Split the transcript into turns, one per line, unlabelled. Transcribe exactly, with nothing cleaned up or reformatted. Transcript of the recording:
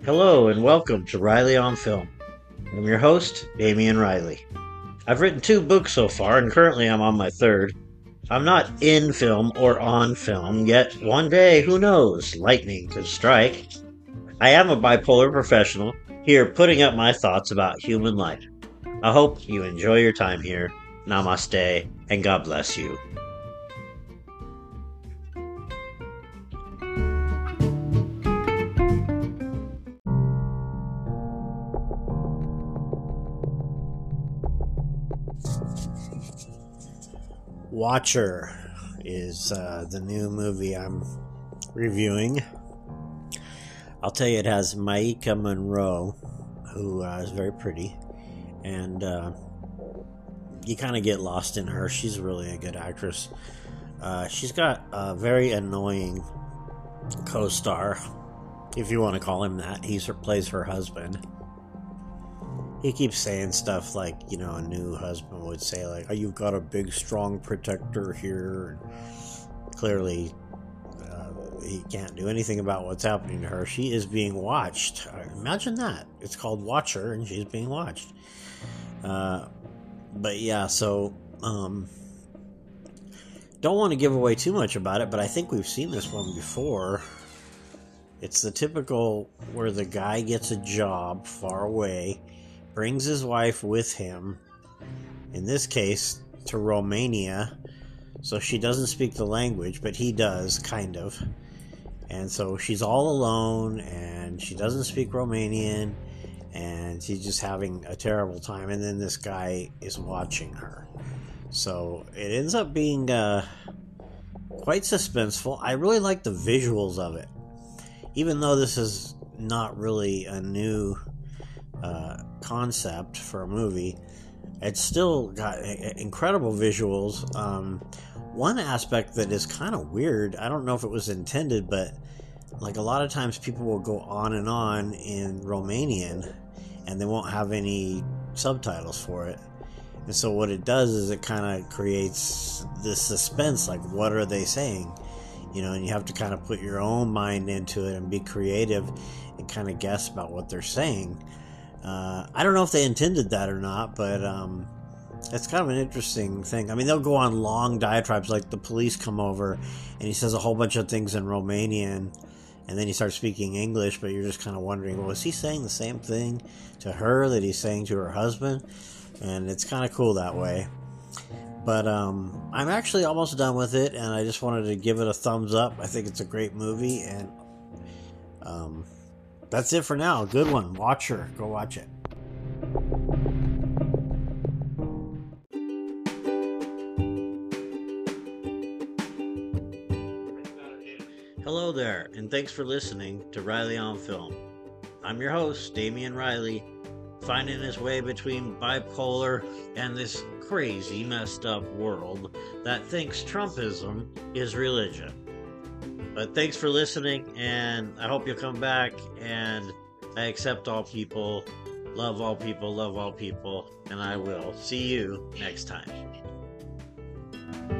Hello and welcome to Riley on Film. I'm your host, Damian Riley. I've written two books so far, and currently I'm on my third. I'm not in film or on film, yet one day, who knows, lightning could strike. I am a bipolar professional, here putting up my thoughts about human life. I hope you enjoy your time here. Namaste, and God bless you. Watcher is uh, the new movie I'm reviewing. I'll tell you, it has Maika Monroe, who uh, is very pretty, and uh, you kind of get lost in her. She's really a good actress. Uh, she's got a very annoying co-star, if you want to call him that. He plays her husband. He keeps saying stuff like, you know, a new husband would say, like, oh, you've got a big, strong protector here. And clearly, uh, he can't do anything about what's happening to her. She is being watched. Imagine that. It's called Watcher, and she's being watched. Uh, but yeah, so, um, don't want to give away too much about it, but I think we've seen this one before. It's the typical where the guy gets a job far away, brings his wife with him, in this case to Romania, so she doesn't speak the language, but he does, kind of, and so she's all alone, and she doesn't speak Romanian, and she's just having a terrible time, and then this guy is watching her. So it ends up being uh, quite suspenseful. I really like the visuals of it, even though this is not really a new uh, concept for a movie. It's still got incredible visuals. Um, one aspect that is kind of weird, I don't know if it was intended, but like a lot of times people will go on and on in Romanian and they won't have any subtitles for it. And so what it does is it kind of creates this suspense, like what are they saying? You know, and you have to kind of put your own mind into it and be creative and kind of guess about what they're saying. Uh, I don't know if they intended that or not, but um, it's kind of an interesting thing. I mean, they'll go on long diatribes, like the police come over and he says a whole bunch of things in Romanian, and then he starts speaking English, but you're just kind of wondering, well, is he saying the same thing to her that he's saying to her husband? And it's kind of cool that way. But um, I'm actually almost done with it, and I just wanted to give it a thumbs up. I think it's a great movie, and um, that's it for now. Good one. Watcher. Go watch it. Hello there, and thanks for listening to Riley on Film. I'm your host, Damian Riley, finding his way between bipolar and this crazy, messed up world that thinks Trumpism is religion. But thanks for listening, and I hope you'll come back, and I accept all people, love all people, love all people, and I will see you next time.